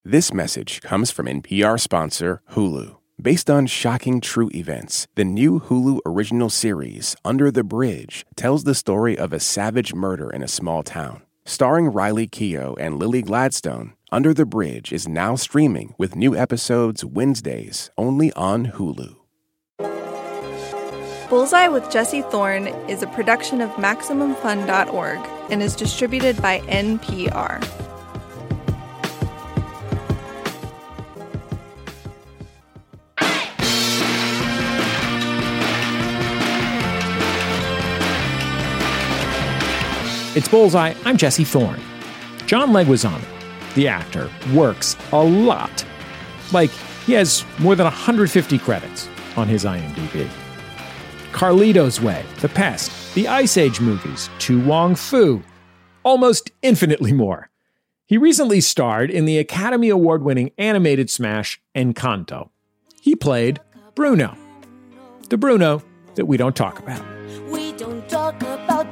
This message comes from NPR sponsor Hulu. Based on shocking true events, the new Hulu original series, Under the Bridge, tells the story of a savage murder in a small town. Starring Riley Keough and Lily Gladstone, Under the Bridge is now streaming with new episodes Wednesdays only on Hulu. Bullseye with Jesse Thorne is a production of MaximumFun.org and is distributed by NPR. It's Bullseye. I'm Jesse Thorne. John Leguizamo, the actor, works a lot. Like, he has more than 150 credits on his IMDb. Carlito's Way, The Pest, the Ice Age movies, To Wong Foo, almost infinitely more. He recently starred in the Academy Award-winning animated smash Encanto. He played Bruno. The Bruno that we don't talk about. We don't talk about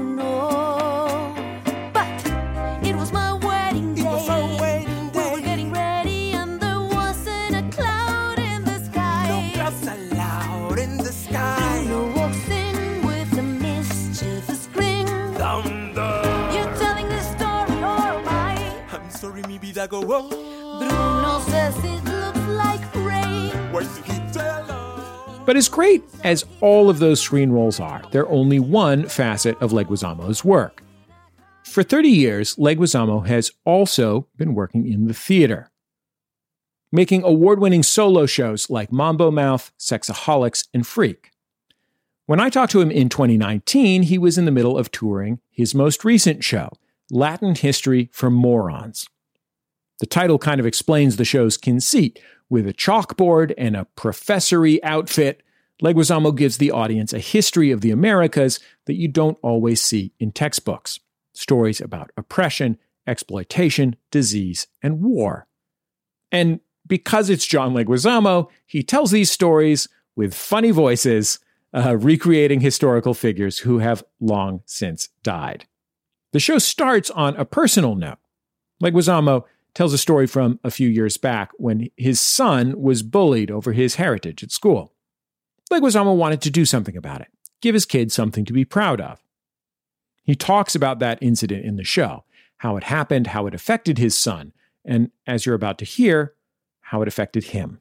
Bruno, but it was my wedding day. We were getting ready and there wasn't a cloud in the sky. No clouds allowed in the sky. Bruno walks in with a mischievous grin. Thunder. You're telling this story or am I? I'm sorry, mi vida go on. Bruno says it looks like rain. Why did he tell us? But as great as all of those screen roles are, they're only one facet of Leguizamo's work. For 30 years, Leguizamo has also been working in the theater, making award-winning solo shows like Mambo Mouth, Sexaholics, and Freak. When I talked to him in 2019, he was in the middle of touring his most recent show, Latin History for Morons. The title kind of explains the show's conceit. With a chalkboard and a professory outfit, Leguizamo gives the audience a history of the Americas that you don't always see in textbooks. Stories about oppression, exploitation, disease, and war. And because it's John Leguizamo, he tells these stories with funny voices, recreating historical figures who have long since died. The show starts on a personal note. Leguizamo tells a story from a few years back when his son was bullied over his heritage at school. Leguizamo wanted to do something about it, give his kid something to be proud of. He talks about that incident in the show, how it happened, how it affected his son, and as you're about to hear, how it affected him.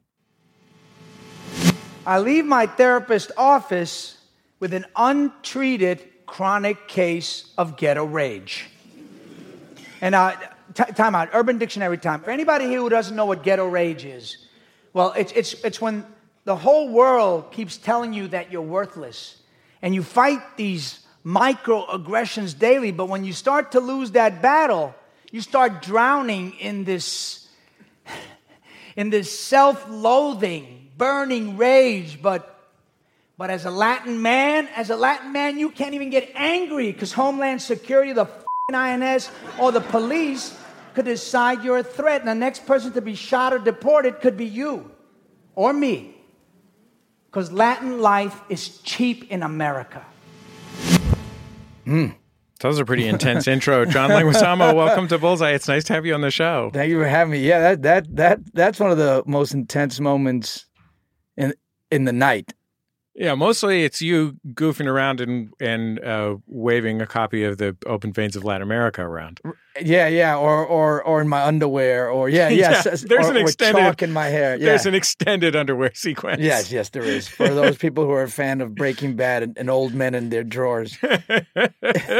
I leave my therapist's office with an untreated chronic case of ghetto rage. And time out, Urban Dictionary time. For anybody here who doesn't know what ghetto rage is, well, it's when the whole world keeps telling you that you're worthless. And you fight these microaggressions daily, but when you start to lose that battle, you start drowning in this self-loathing, burning rage. But as a Latin man, you can't even get angry because Homeland Security, the INS, or the police could decide you're a threat. And the next person to be shot or deported could be you or me. Because Latin life is cheap in America. That was a pretty intense intro. John Leguizamo, welcome to Bullseye. It's nice to have you on the show. Thank you for having me. Yeah, that's one of the most intense moments in the night. Yeah, mostly it's you goofing around and waving a copy of the Open Veins of Latin America around. Yeah, or in my underwear, or there's an extended chalk in my hair. Yeah. There's an extended underwear sequence. Yes, there is. For those people who are a fan of Breaking Bad and old men in their drawers. But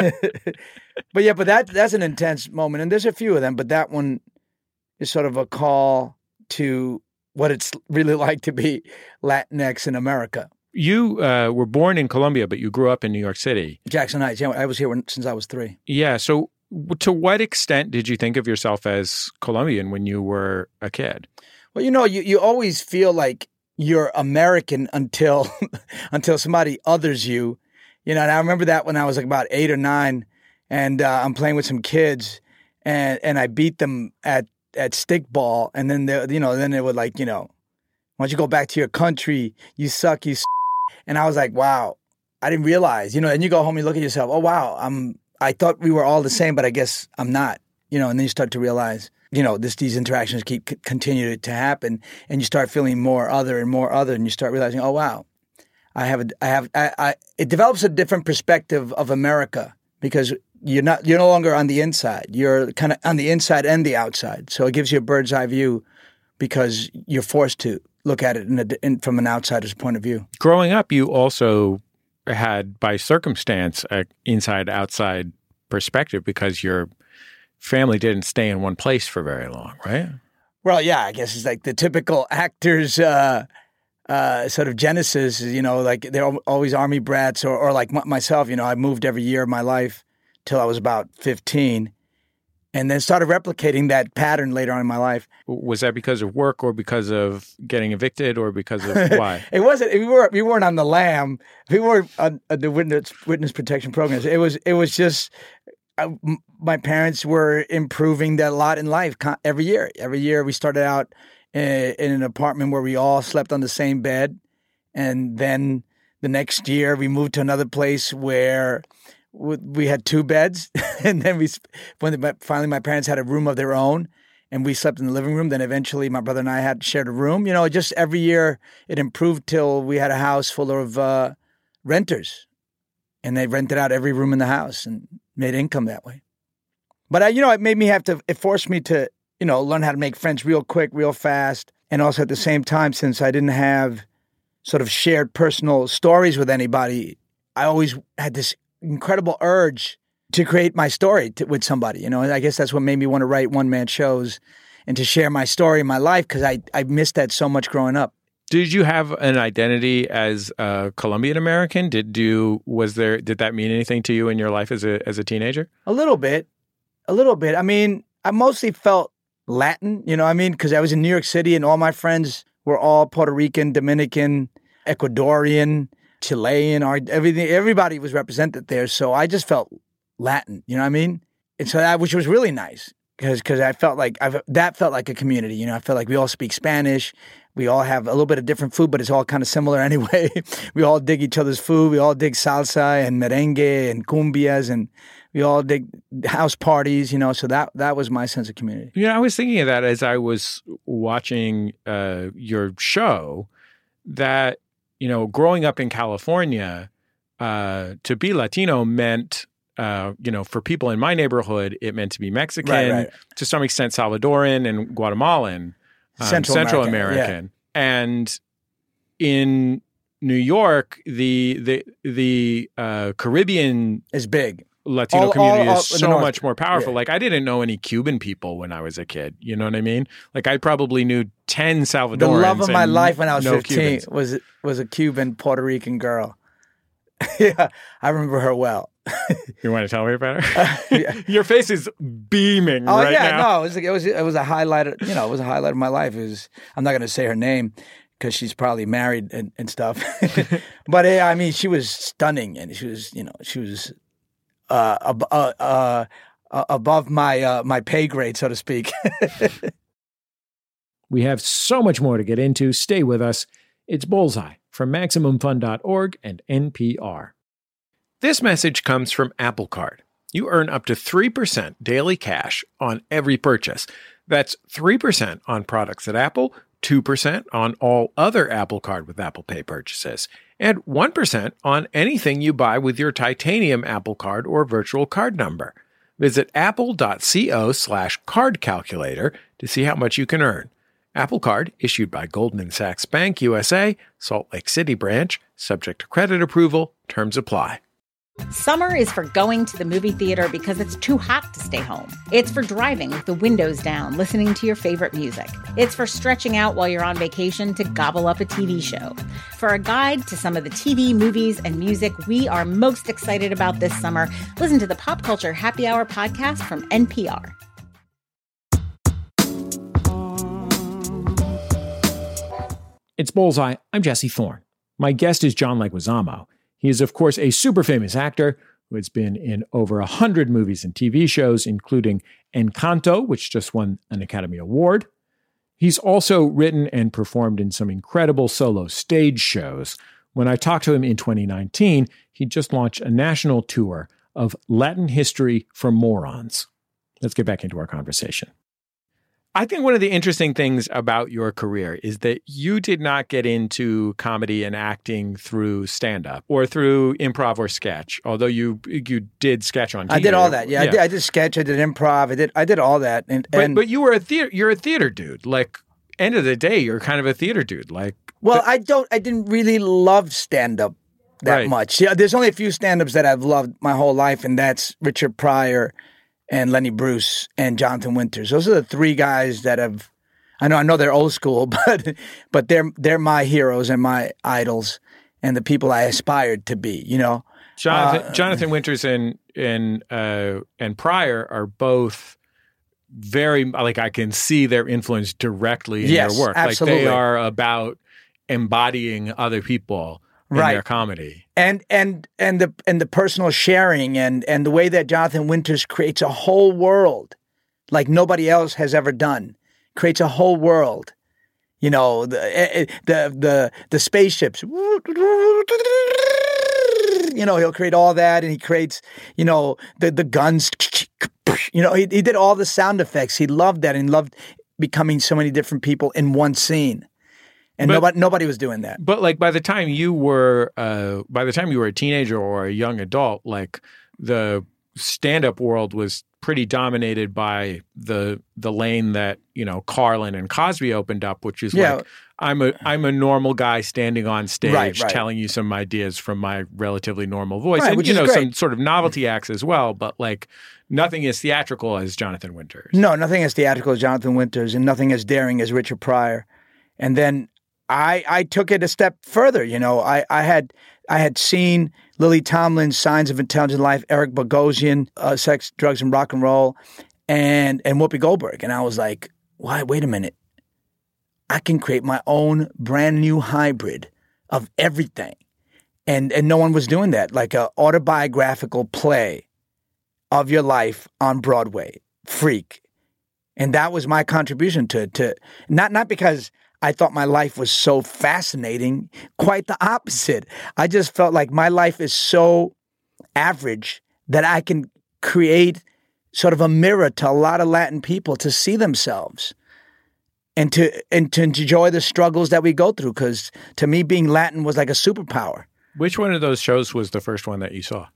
that's an intense moment, and there's a few of them. But that one is sort of a call to what it's really like to be Latinx in America. You were born in Colombia, but you grew up in New York City. Jackson Heights. Yeah, I was here since I was 3. Yeah. So to what extent did you think of yourself as Colombian when you were a kid? Well, you always feel like you're American until somebody others you. And I remember that when I was like about 8 or 9, and I'm playing with some kids, and I beat them at stickball, and then they would like, why don't you go back to your country? You suck, And I was like, wow, I didn't realize, and you go home and you look at yourself, oh, wow, I thought we were all the same, but I guess I'm not, and then you start to realize these interactions continue to happen, and you start feeling more other, and you start realizing, oh wow, it develops a different perspective of America because you're no longer on the inside. You're kind of on the inside and the outside. So it gives you a bird's eye view because you're forced to look at it from an outsider's point of view. Growing up, you also had, by circumstance, an inside-outside perspective because your family didn't stay in one place for very long, right? Well, yeah, I guess it's like the typical actor's sort of genesis, like they're always army brats or like myself, I moved every year of my life till I was about 15 and then started replicating that pattern later on in my life. Was that because of work or because of getting evicted or because of why? It wasn't. We weren't on the lam. We weren't on the witness protection programs. It was just my parents were improving that lot in life every year. Every year we started out in an apartment where we all slept on the same bed. And then the next year we moved to another place where we had 2 beds. And then finally my parents had a room of their own and we slept in the living room. Then eventually my brother and I had shared a room. Just every year it improved till we had a house full of renters. And they rented out every room in the house and made income that way. But it forced me to, learn how to make friends real quick, real fast. And also at the same time, since I didn't have sort of shared personal stories with anybody, I always had this incredible urge to create my story with somebody. I guess that's what made me want to write one-man shows and to share my story in my life because I missed that so much growing up. Did you have an identity as a Colombian American? Did that mean anything to you in your life as a teenager? A little bit. I mean, I mostly felt Latin, because I was in New York City and all my friends were all Puerto Rican, Dominican, Ecuadorian, Chilean, everything. Everybody was represented there. So I just felt Latin, And so which was really nice because I felt like that felt like a community. I felt like we all speak Spanish. We all have a little bit of different food, but it's all kind of similar anyway. We all dig each other's food. We all dig salsa and merengue and cumbias, and we all dig house parties, So that was my sense of community. I was thinking of that as I was watching your show, that, growing up in California, to be Latino meant, for people in my neighborhood, it meant to be Mexican, right. To some extent Salvadoran and Guatemalan. Central American. Yeah. And in New York, the Caribbean is big. Latino community is so much more powerful. Yeah. Like I didn't know any Cuban people when I was a kid. You know what I mean? Like I probably knew 10 Salvadorans. The love of my life when I was 15 Cubans. was a Cuban Puerto Rican girl. Yeah, I remember her well. You want to tell me about her? Yeah. Your face is beaming right now. No, it was a highlight. It was a highlight of my life. I'm not going to say her name because she's probably married and stuff. But she was stunning, and she was above my pay grade, so to speak. We have so much more to get into. Stay with us. It's Bullseye from MaximumFun.org and NPR. This message comes from Apple Card. You earn up to 3% daily cash on every purchase. That's 3% on products at Apple, 2% on all other Apple Card with Apple Pay purchases, and 1% on anything you buy with your titanium Apple Card or virtual card number. Visit apple.co/card calculator to see how much you can earn. Apple Card, issued by Goldman Sachs Bank USA, Salt Lake City branch, subject to credit approval, terms apply. Summer is for going to the movie theater because it's too hot to stay home. It's for driving with the windows down, listening to your favorite music. It's for stretching out while you're on vacation to gobble up a TV show. For a guide to some of the TV, movies, and music we are most excited about this summer, listen to the Pop Culture Happy Hour podcast from NPR. It's Bullseye. I'm Jesse Thorne. My guest is John Leguizamo. He is, of course, a super famous actor who has been in over 100 movies and TV shows, including Encanto, which just won an Academy Award. He's also written and performed in some incredible solo stage shows. When I talked to him in 2019, he just launched a national tour of Latin history for morons. Let's get back into our conversation. I think one of the interesting things about your career is that you did not get into comedy and acting through stand-up or through improv or sketch, although you did sketch on TV. I did all that. Yeah. I did sketch. I did improv. I did all that. But you were you're a theater dude. Like, end of the day, you're kind of a theater dude. Like, well, I didn't really love stand-up that much. Yeah, there's only a few stand-ups that I've loved my whole life, and that's Richard Pryor and Lenny Bruce and Jonathan Winters. Those are the three guys that have. I know they're old school, but they're my heroes and my idols and the people I aspired to be. You know, Jonathan Winters and Pryor are both very, like, I can see their influence directly in their work. Absolutely. Like, they are about embodying other people in their comedy. And the personal sharing and the way that Jonathan Winters creates a whole world like nobody else has ever done. Creates a whole world. You know, the spaceships. You know, he'll create all that, and he creates, you know, the guns. You know, he did all the sound effects. He loved that, and loved becoming so many different people in one scene. And nobody was doing that. But like by the time you were a teenager or a young adult, like the stand-up world was pretty dominated by the lane that, you know, Carlin and Cosby opened up, which is like, I'm a normal guy standing on stage telling you some ideas from my relatively normal voice. And, you know, some sort of novelty acts as well, but like nothing as theatrical as Jonathan Winters. No, nothing as theatrical as Jonathan Winters, and nothing as daring as Richard Pryor. And then I took it a step further. You know, I had seen Lily Tomlin's Signs of Intelligent Life, Eric Bogosian, Sex, Drugs, and Rock and Roll, and Whoopi Goldberg. And I was like, why, wait a minute. I can create my own brand new hybrid of everything. And no one was doing that. Like an autobiographical play of your life on Broadway. Freak. And that was my contribution to not because I thought my life was so fascinating. Quite the opposite. I just felt like my life is so average that I can create sort of a mirror to a lot of Latin people to see themselves and to enjoy the struggles that we go through. Because to me, being Latin was like a superpower. Which one of those shows was the first one that you saw?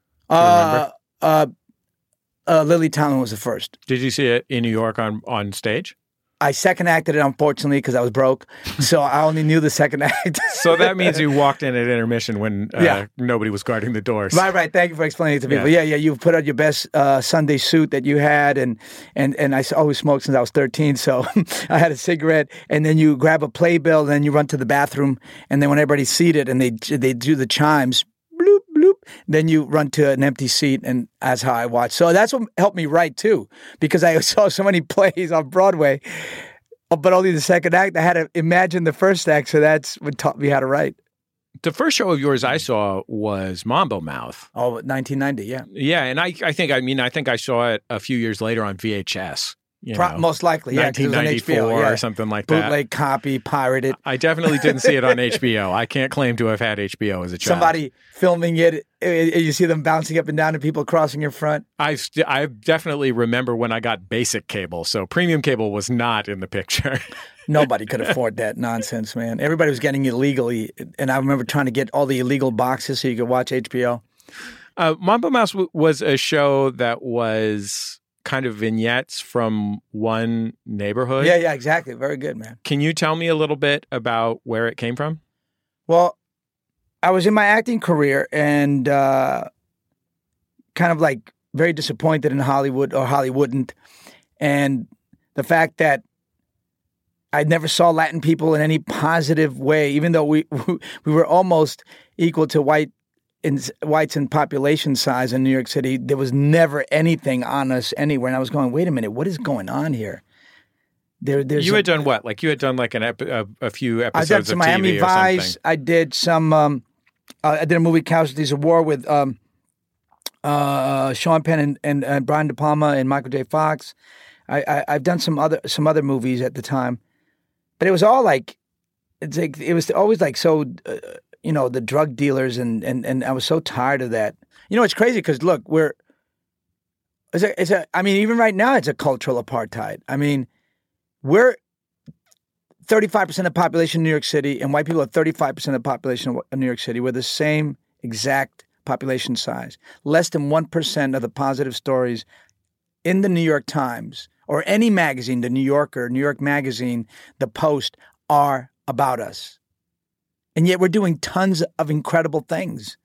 Lily Tomlin was the first. Did you see it in New York on stage? I second acted it, unfortunately, because I was broke. So I only knew the second act. So that means you walked in at intermission when nobody was guarding the doors. Right. Thank you for explaining it to people. Yeah. You put on your best Sunday suit that you had, and I always smoked since I was 13. So I had a cigarette, and then you grab a playbill, and then you run to the bathroom, and then when everybody's seated and they do the chimes, bloop, bloop, then you run to an empty seat, and that's how I watched. So that's what helped me write, too, because I saw so many plays on Broadway, but only the second act. I had to imagine the first act, so that's what taught me how to write. The first show of yours I saw was Mambo Mouth. Oh, 1990, yeah. Yeah, and I think I saw it a few years later on VHS. Most likely, yeah. 1994 or something like that. Bootleg copy, pirated. I definitely didn't see it on HBO. I can't claim to have had HBO as a child. Somebody filming it, you see them bouncing up and down and people crossing your front. I definitely remember when I got basic cable, so premium cable was not in the picture. Nobody could afford that nonsense, man. Everybody was getting it illegally, and I remember trying to get all the illegal boxes so you could watch HBO. Mambo Mouse was a show that was kind of vignettes from one neighborhood. Yeah, exactly. Very good, man. Can you tell me a little bit about where it came from? Well, I was in my acting career and kind of like very disappointed in Hollywood or Hollywoodened. And the fact that I never saw Latin people in any positive way, even though we were almost equal to whites in population size in New York City, there was never anything on us anywhere. And I was going, wait a minute, what is going on here? You had done what? Like you had done like a few episodes I did some of TV Miami or Vice. something. I did some. I did a movie, Casualties of War, with Sean Penn and Brian De Palma and Michael J. Fox. I've done some other movies at the time, but it was all like it was always like so. The drug dealers and I was so tired of that. You know, it's crazy because look, I mean, even right now, it's a cultural apartheid. I mean, we're 35% of the population of New York City, and white people are 35% of the population of New York City. We're the same exact population size. Less than 1% of the positive stories in the New York Times or any magazine, the New Yorker, New York Magazine, the Post, are about us. And yet we're doing tons of incredible things.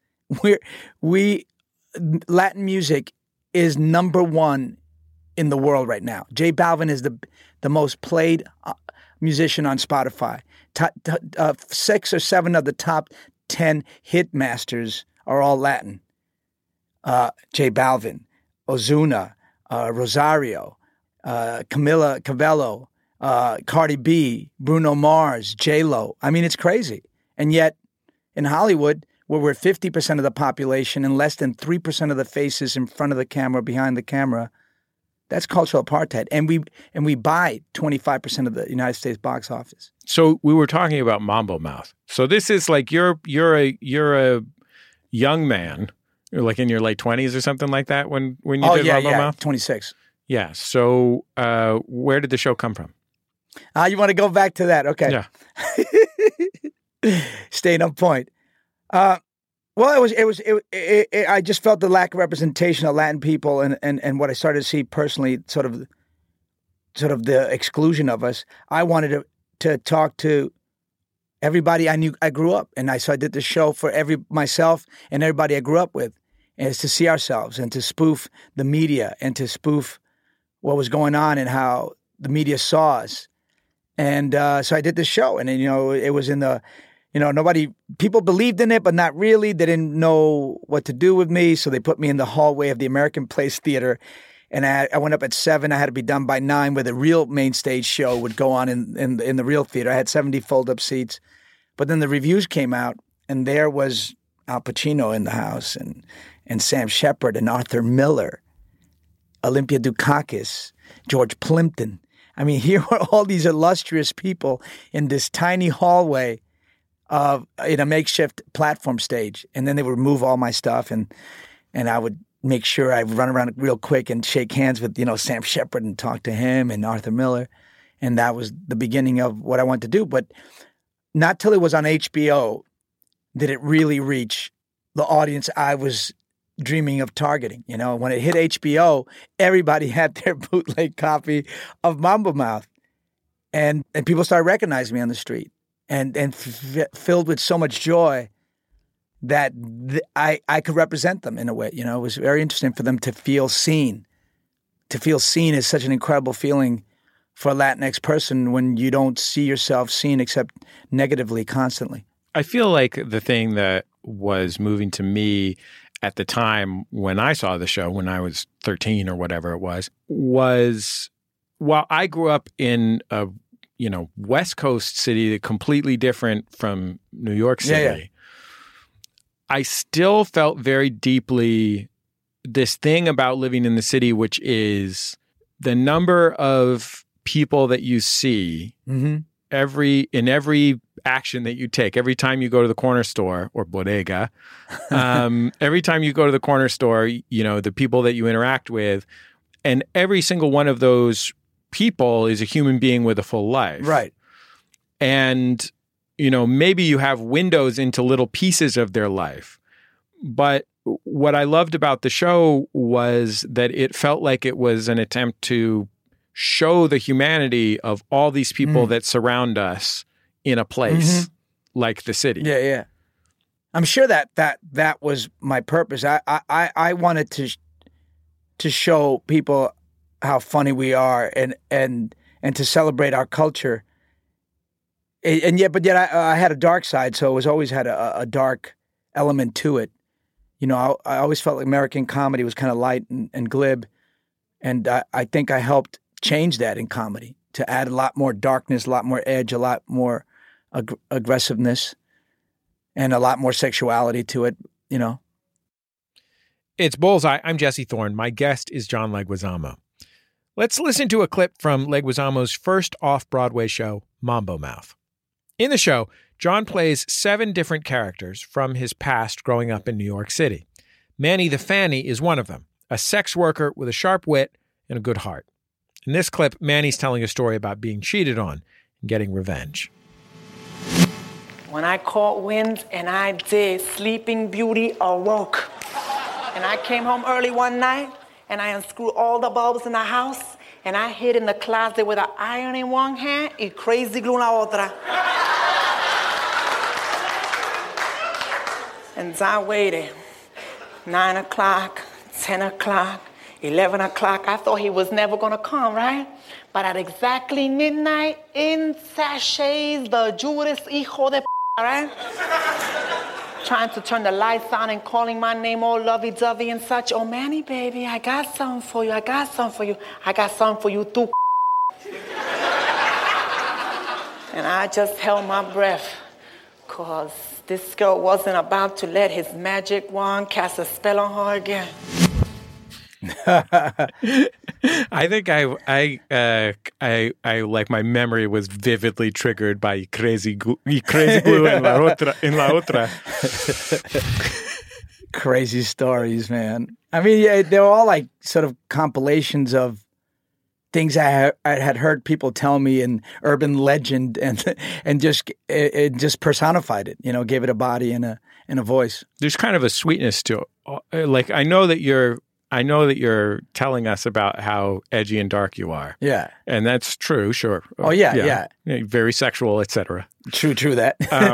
Latin music is number one in the world right now. J Balvin is the most played musician on Spotify. 6 or 7 of the top 10 hit masters are all Latin. J Balvin, Ozuna, Rosario, Camila Cabello, Cardi B, Bruno Mars, J-Lo. I mean, it's crazy. And yet in Hollywood, where we're 50% of the population and less than 3% of the faces in front of the camera, behind the camera, that's cultural apartheid. And we buy 25% of the United States box office. So we were talking about Mambo Mouth. So this is like you're a young man, you're like in your late 20s or something like that when you did Mambo Mouth? 26. Yeah. So where did the show come from? You want to go back to that? Okay. Yeah. Staying on point. Well, I just felt the lack of representation of Latin people and what I started to see personally, sort of the exclusion of us. I wanted to talk to everybody I grew up, and so I did the show for myself and everybody I grew up with, and it's to see ourselves and to spoof the media and to spoof what was going on and how the media saw us. And so I did the show, and it was in the. People believed in it, but not really. They didn't know what to do with me, so they put me in the hallway of the American Place Theater. And I went up at 7. I had to be done by 9, where the real main stage show would go on in the real theater. I had 70 fold-up seats. But then the reviews came out, and there was Al Pacino in the house, and Sam Shepard, and Arthur Miller, Olympia Dukakis, George Plimpton. I mean, here were all these illustrious people in this tiny hallway in a makeshift platform stage. And then they would remove all my stuff, and I would make sure I run around real quick and shake hands with, Sam Shepard and talk to him and Arthur Miller. And that was the beginning of what I wanted to do. But not till it was on HBO did it really reach the audience I was dreaming of targeting. When it hit HBO, everybody had their bootleg copy of Mambo Mouth. And people started recognizing me on the street. And filled with so much joy that I could represent them in a way. It was very interesting for them to feel seen. To feel seen is such an incredible feeling for a Latinx person when you don't see yourself seen except negatively constantly. I feel like the thing that was moving to me at the time when I saw the show, when I was 13 or whatever it was while I grew up in a West Coast city, completely different from New York City. Yeah. I still felt very deeply this thing about living in the city, which is the number of people that you see in every action that you take. Every time you go to the corner store or bodega, every time you go to the corner store, the people that you interact with, and every single one of those people is a human being with a full life. Right. And, maybe you have windows into little pieces of their life. But what I loved about the show was that it felt like it was an attempt to show the humanity of all these people that surround us in a place like the city. Yeah. I'm sure that was my purpose. I wanted to show people how funny we are and to celebrate our culture. And yet I had a dark side, so it was always had a dark element to it. I always felt like American comedy was kind of light and glib. And I think I helped change that in comedy to add a lot more darkness, a lot more edge, a lot more aggressiveness, and a lot more sexuality to it, It's Bullseye. I'm Jesse Thorne. My guest is John Leguizamo. Let's listen to a clip from Leguizamo's first off-Broadway show, Mambo Mouth. In the show, John plays 7 different characters from his past growing up in New York City. Manny the Fanny is one of them, a sex worker with a sharp wit and a good heart. In this clip, Manny's telling a story about being cheated on and getting revenge. When I caught wind and I did, Sleeping Beauty awoke. And I came home early one night and I unscrewed all the bulbs in the house and I hid in the closet with an iron in one hand y crazy glue en la otra. And I waited. 9 o'clock, 10 o'clock, 11 o'clock. I thought he was never gonna come, right? But at exactly midnight, in sachets the Judas hijo de right? Trying to turn the lights on and calling my name all lovey-dovey and such. Oh, Manny, baby, I got something for you. I got something for you. I got something for you, too. And I just held my breath, because this girl wasn't about to let his magic wand cast a spell on her again. I think I like my memory was vividly triggered by crazy glue en la otra. Crazy stories, man. I mean, yeah, they're all like sort of compilations of things I had heard people tell me in urban legend, and just personified it. You know, gave it a body and a voice. There's kind of a sweetness to it. Like I know that you're telling us about how edgy and dark you are. Yeah. And that's true, sure. Oh, yeah. Very sexual, etc. True that.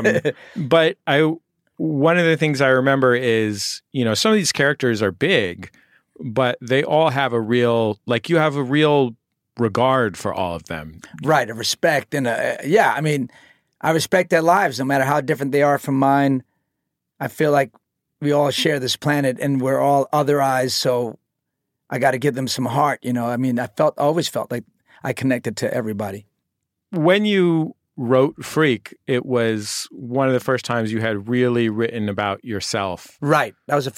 But one of the things I remember is, you know, some of these characters are big, but they all have a real, like you have a real regard for all of them. Right, a respect. And I mean, I respect their lives, no matter how different they are from mine. I feel like we all share this planet and we're all otherized, so I got to give them some heart, you know. I mean, always felt like I connected to everybody. When you wrote Freak, it was one of the first times you had really written about yourself. Right. That was the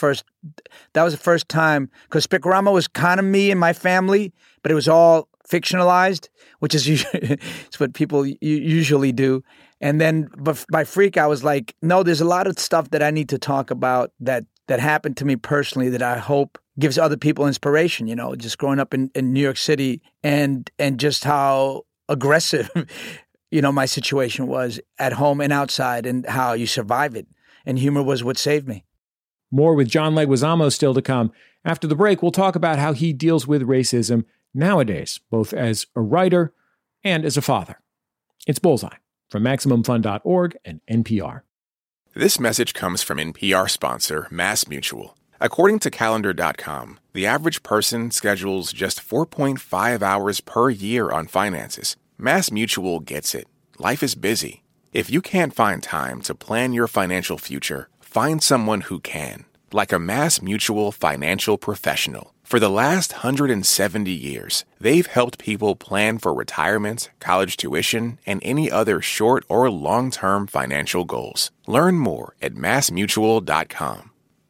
first time, because Spicorama was kind of me and my family, but it was all fictionalized, which is it's what people usually do. And then by Freak, I was like, no, there's a lot of stuff that I need to talk about that happened to me personally that I hope gives other people inspiration, you know, just growing up in New York City and just how aggressive, you know, my situation was at home and outside and how you survive it. And humor was what saved me. More with John Leguizamo still to come. After the break, we'll talk about how he deals with racism nowadays, both as a writer and as a father. It's Bullseye from MaximumFun.org and NPR. This message comes from NPR sponsor MassMutual. According to Calendar.com, the average person schedules just 4.5 hours per year on finances. MassMutual gets it. Life is busy. If you can't find time to plan your financial future, find someone who can, like a MassMutual financial professional. For the last 170 years, they've helped people plan for retirement, college tuition, and any other short or long-term financial goals. Learn more at MassMutual.com.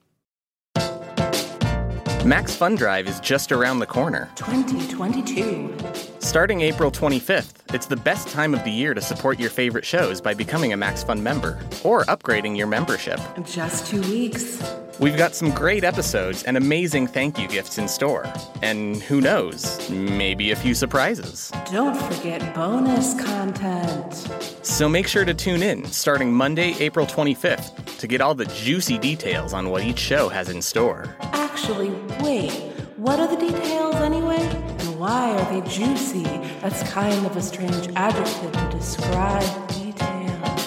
Max Fun Drive is just around the corner. 2022. Starting April 25th, it's the best time of the year to support your favorite shows by becoming a Max Fun member or upgrading your membership. Just 2 weeks. We've got some great episodes and amazing thank you gifts in store. And who knows, maybe a few surprises. Don't forget bonus content. So make sure to tune in starting Monday, April 25th to get all the juicy details on what each show has in store. Actually, wait. What are the details anyway? And why are they juicy? That's kind of a strange adjective to describe details.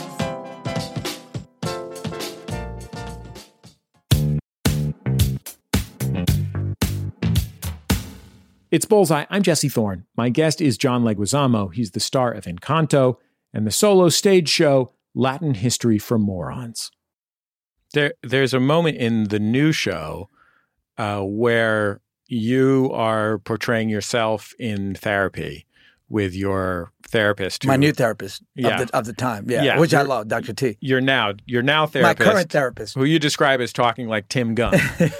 It's Bullseye. I'm Jesse Thorne. My guest is John Leguizamo. He's the star of Encanto and the solo stage show Latin History for Morons. There's a moment in the new show where you are portraying yourself in therapy with your therapist. My new therapist of the time, which I love, Dr. T. You're now therapist. My current therapist. Who you describe as talking like Tim Gunn.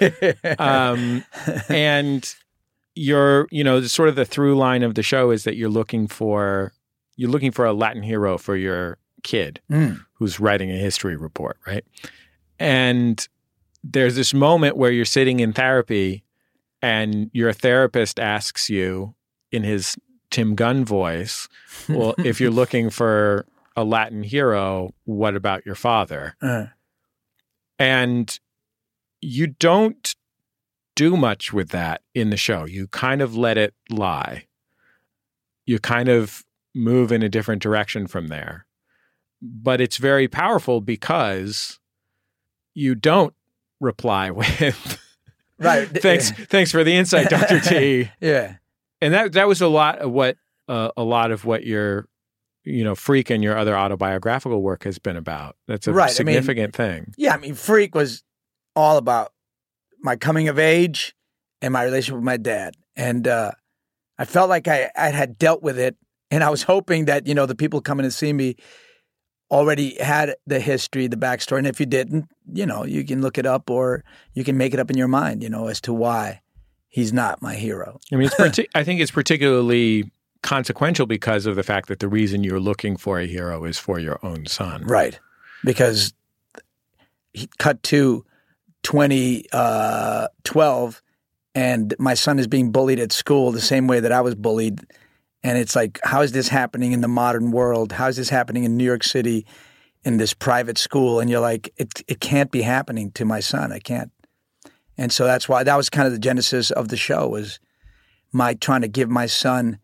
And you're, sort of the through line of the show is that you're looking for a Latin hero for your kid who's writing a history report, right? And there's this moment where you're sitting in therapy and your therapist asks you in his Tim Gunn voice. Well, if you're looking for a Latin hero, what about your father? And you don't do much with that in the show. You kind of let it lie. You kind of move in a different direction from there. But it's very powerful because you don't reply with Right. Thanks for the insight, Dr. T. Yeah. And that was a lot of what your Freak and your other autobiographical work has been about. That's a significant thing. Yeah, I mean, Freak was all about my coming of age and my relationship with my dad. And I felt like I had dealt with it, and I was hoping that, the people coming to see me already had the history, the backstory. And if you didn't, you can look it up or you can make it up in your mind, as to why he's not my hero. I mean, I think it's particularly consequential because of the fact that the reason you're looking for a hero is for your own son. Right. Because he cut to 2012 and my son is being bullied at school the same way that I was bullied. And it's like, how is this happening in the modern world? How is this happening in New York City in this private school? And you're like, it can't be happening to my son. I can't. And so that's why that was kind of the genesis of the show, was my trying to give my son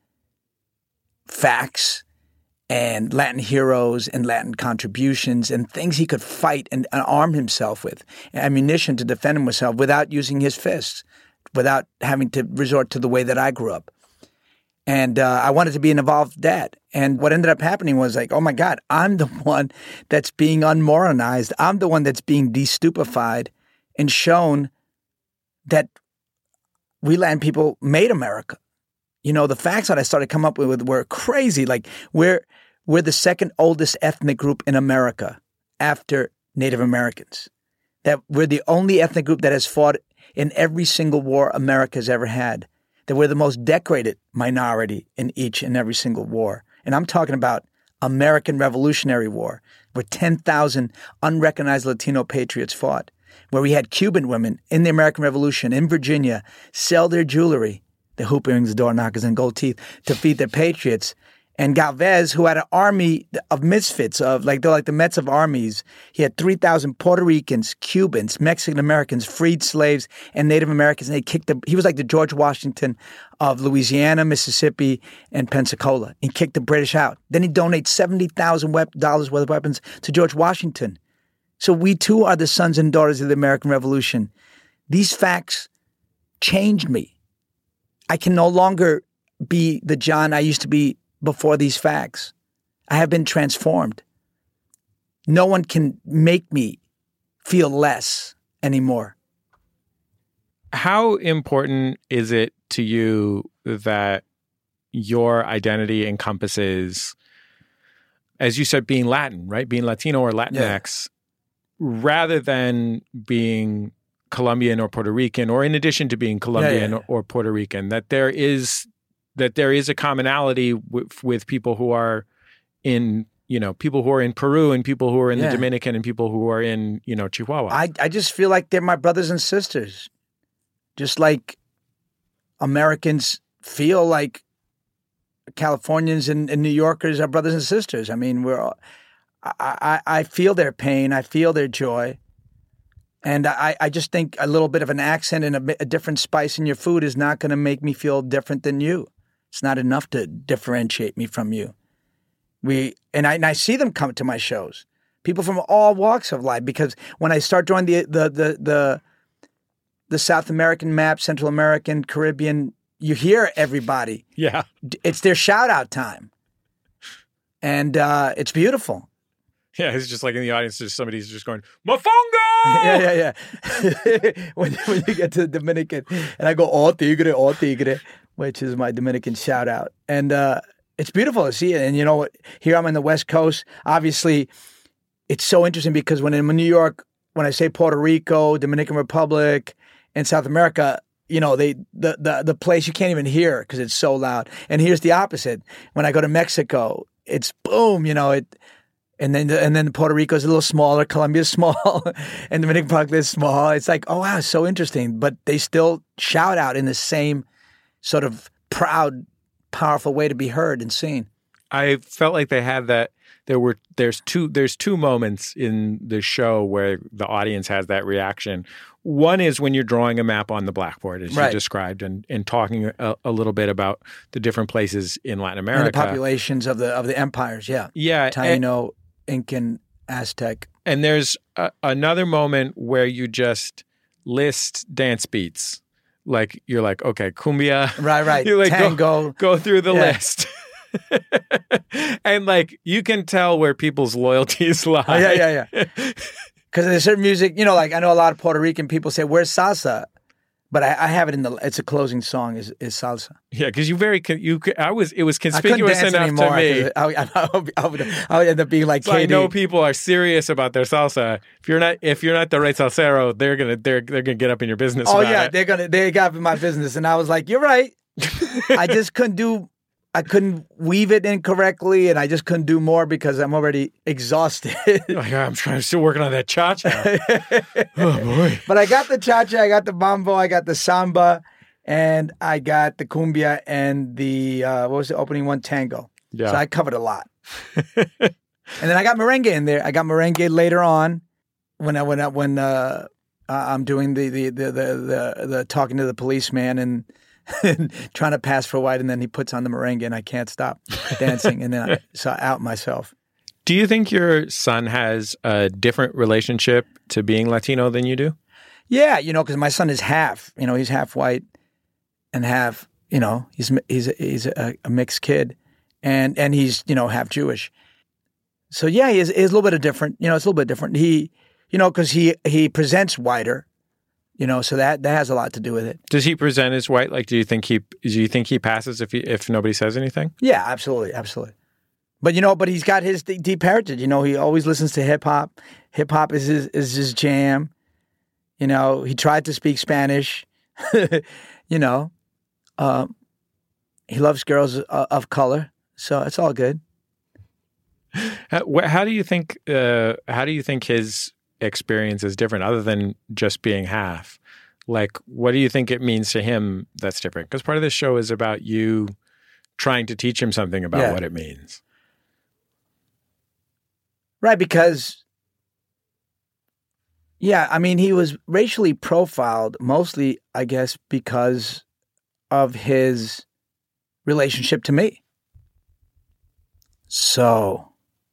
facts and Latin heroes and Latin contributions and things he could fight and arm himself with, ammunition to defend himself without using his fists, without having to resort to the way that I grew up. And I wanted to be an involved dad. And what ended up happening was like, oh my God, I'm the one that's being unmoralized. I'm the one that's being destupefied and shown that we Latin people made America. The facts that I started coming up with were crazy. Like we're the second oldest ethnic group in America after Native Americans. That we're the only ethnic group that has fought in every single war America has ever had. That we're the most decorated minority in each and every single war. And I'm talking about American Revolutionary War, where 10,000 unrecognized Latino patriots fought, where we had Cuban women in the American Revolution in Virginia sell their jewelry, the hoop earrings, door knockers, and gold teeth, to feed their patriots. And Galvez, who had an army of misfits, they're like the Mets of armies. He had 3,000 Puerto Ricans, Cubans, Mexican Americans, freed slaves, and Native Americans. And he was like the George Washington of Louisiana, Mississippi, and Pensacola. He kicked the British out. Then he donates $70,000 worth of weapons to George Washington. So we too are the sons and daughters of the American Revolution. These facts changed me. I can no longer be the John I used to be before these facts. I have been transformed. No one can make me feel less anymore. How important is it to you that your identity encompasses, as you said, being Latin, right? Being Latino or Latinx, rather than being Colombian or Puerto Rican, or in addition to being Colombian or Puerto Rican, that there is a commonality with people who are in, people who are in Peru and people who are in the Dominican and people who are in, Chihuahua. I just feel like they're my brothers and sisters. Just like Americans feel like Californians and New Yorkers are brothers and sisters. I mean, I feel their pain. I feel their joy. And I just think a little bit of an accent and a different spice in your food is not going to make me feel different than you. It's not enough to differentiate me from you. I see them come to my shows, people from all walks of life, because when I start drawing the South American map, Central American, Caribbean, you hear everybody. Yeah. It's their shout out time. And it's beautiful. Yeah, it's just like in the audience, somebody's just going, Mofongo! Yeah. when you get to the Dominican, and I go, oh tigre, which is my Dominican shout out. And it's beautiful to see it. And here I'm on the West Coast. Obviously, it's so interesting because when I'm in New York, when I say Puerto Rico, Dominican Republic, and South America, the place you can't even hear because it's so loud. And here's the opposite. When I go to Mexico, it's boom, And then Puerto Rico is a little smaller, Colombia is small, and Dominican Republic is small. It's like, oh wow, so interesting. But they still shout out in the same sort of proud powerful way to be heard and seen. I felt like they had that. There's two moments in the show where the audience has that reaction. One is when you're drawing a map on the blackboard, as you described, and talking a little bit about the different places in Latin America. And the populations of the empires, yeah. Yeah. Taino, Incan, Aztec. And there's another moment where you just list dance beats. Like, you're like, okay, cumbia. Right. You like Tango. Go through the list. And like, you can tell where people's loyalties lie. Yeah. Because there's certain music, like I know a lot of Puerto Rican people say, where's salsa? But I have it it's a closing song is salsa. Yeah, because it was conspicuous enough to me. I would end up being like so Katie. I know people are serious about their salsa. If you're not the right salsero, they're gonna get up in your business. Oh about yeah, it. they got up in my business, and I was like, you're right. I just I couldn't weave it incorrectly, and I just couldn't do more because I'm already exhausted. I'm still working on that cha-cha. Oh, boy. But I got the cha-cha, I got the mambo, I got the samba, and I got the cumbia and the, what was the opening one? Tango. Yeah. So I covered a lot. And then I got merengue in there. I got merengue later on when I'm doing the talking to the policeman and trying to pass for white, and then he puts on the merengue, and I can't stop dancing, and then I out myself. Do you think your son has a different relationship to being Latino than you do? Yeah, because my son is half. He's half white and half. He's a mixed kid, and he's half Jewish. So yeah, he is a little bit of different. It's a little bit different. He, because he presents whiter. So that has a lot to do with it. Does he present as white? Like, do you think he passes if nobody says anything? Yeah, absolutely. But he's got his deep heritage. He always listens to hip hop. Hip hop is his jam. He tried to speak Spanish. He loves girls of color. So it's all good. How do you think his experience is different other than just being half? Like, what do you think it means to him that's different? Because part of this show is about you trying to teach him something about what it means. Right, because he was racially profiled mostly, I guess, because of his relationship to me. So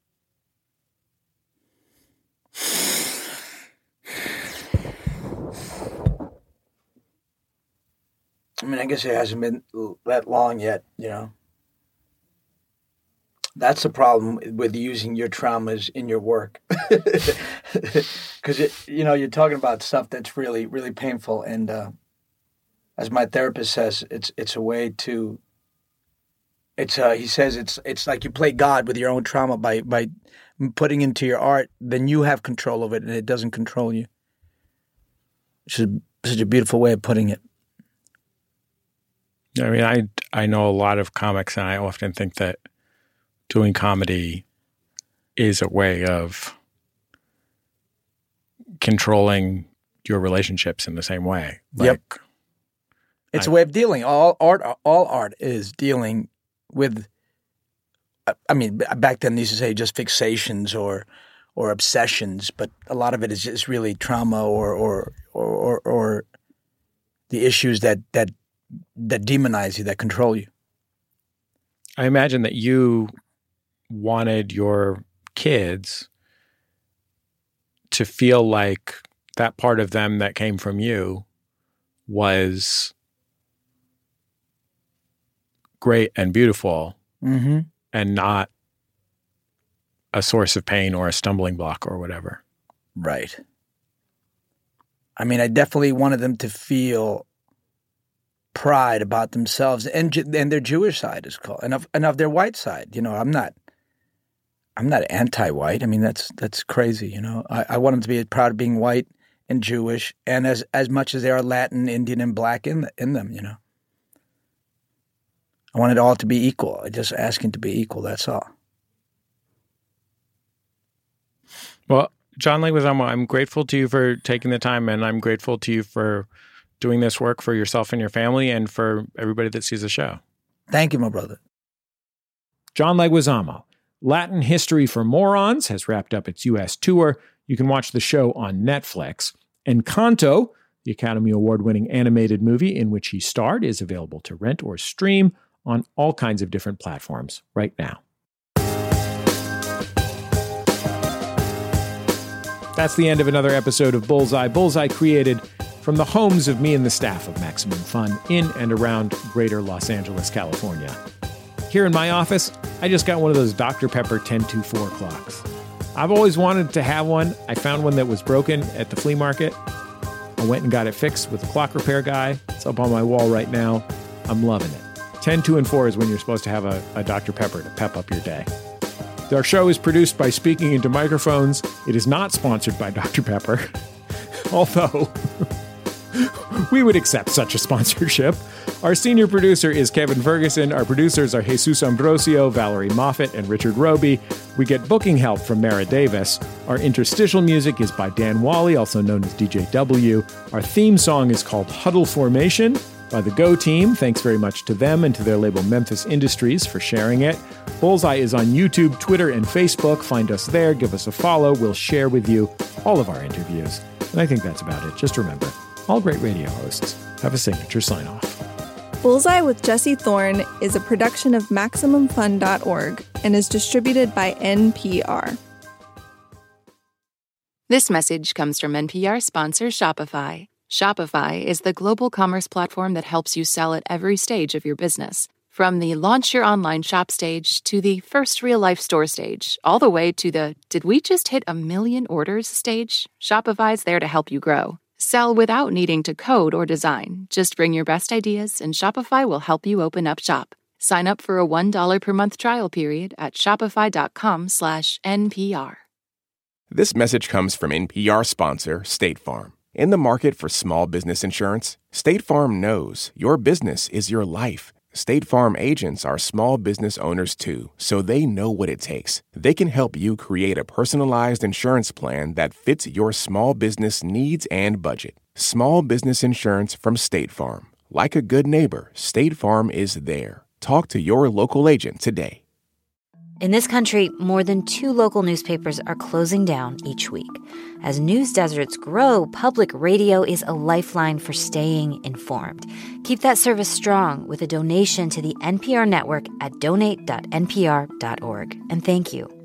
I guess it hasn't been that long yet, That's the problem with using your traumas in your work. Because, you're talking about stuff that's really, really painful. And as my therapist says, it's a way to, he says it's like you play God with your own trauma by putting into your art, then you have control of it and it doesn't control you. Which is such a beautiful way of putting it. I mean, I know a lot of comics, and I often think that doing comedy is a way of controlling your relationships in the same way. Yep. It's a way of dealing. All art is dealing with, back then they used to say just fixations or obsessions, but a lot of it is just really trauma or the issues that demonize you, that control you. I imagine that you wanted your kids to feel like that part of them that came from you was great and beautiful, mm-hmm. and not a source of pain or a stumbling block or whatever. Right. I definitely wanted them to feel pride about themselves and their Jewish side is called, and of their white side. I'm not anti-white. That's crazy. I want them to be proud of being white and Jewish, and as much as they are Latin, Indian, and Black in them. I want it all to be equal. I just asking to be equal. That's all. Well, John Leguizamo, I'm grateful to you for taking the time, and I'm grateful to you for doing this work for yourself and your family and for everybody that sees the show. Thank you, my brother. John Leguizamo, Latin History for Morons, has wrapped up its U.S. tour. You can watch the show on Netflix. Encanto, the Academy Award-winning animated movie in which he starred, is available to rent or stream on all kinds of different platforms right now. That's the end of another episode of Bullseye. Bullseye created from the homes of me and the staff of Maximum Fun in and around greater Los Angeles, California. Here in my office, I just got one of those Dr. Pepper 1024 clocks. I've always wanted to have one. I found one that was broken at the flea market. I went and got it fixed with a clock repair guy. It's up on my wall right now. I'm loving it. 10, 2, and 4 is when you're supposed to have a Dr. Pepper to pep up your day. Our show is produced by Speaking Into Microphones. It is not sponsored by Dr. Pepper, although we would accept such a sponsorship. Our senior producer is Kevin Ferguson. Our producers are Jesus Ambrosio, Valerie Moffat, and Richard Roby. We get booking help from Mara Davis. Our interstitial music is by Dan Wally, also known as DJW. Our theme song is called Huddle Formation by the Go Team. Thanks very much to them and to their label Memphis Industries for sharing it. Bullseye is on YouTube, Twitter, and Facebook. Find us there. Give us a follow. We'll share with you all of our interviews. And I think that's about it. Just remember, all great radio hosts have a signature sign-off. Bullseye with Jesse Thorne is a production of MaximumFun.org and is distributed by NPR. This message comes from NPR sponsor Shopify. Shopify is the global commerce platform that helps you sell at every stage of your business. From the launch your online shop stage to the first real-life store stage, all the way to the did we just hit 1 million orders stage, Shopify's there to help you grow. Sell without needing to code or design. Just bring your best ideas and Shopify will help you open up shop. Sign up for a $1 per month trial period at shopify.com/NPR. This message comes from NPR sponsor State Farm. In the market for small business insurance, State Farm knows your business is your life. State Farm agents are small business owners too, so they know what it takes. They can help you create a personalized insurance plan that fits your small business needs and budget. Small business insurance from State Farm. Like a good neighbor, State Farm is there. Talk to your local agent today. In this country, more than 2 local newspapers are closing down each week. As news deserts grow, public radio is a lifeline for staying informed. Keep that service strong with a donation to the NPR network at donate.npr.org. And thank you.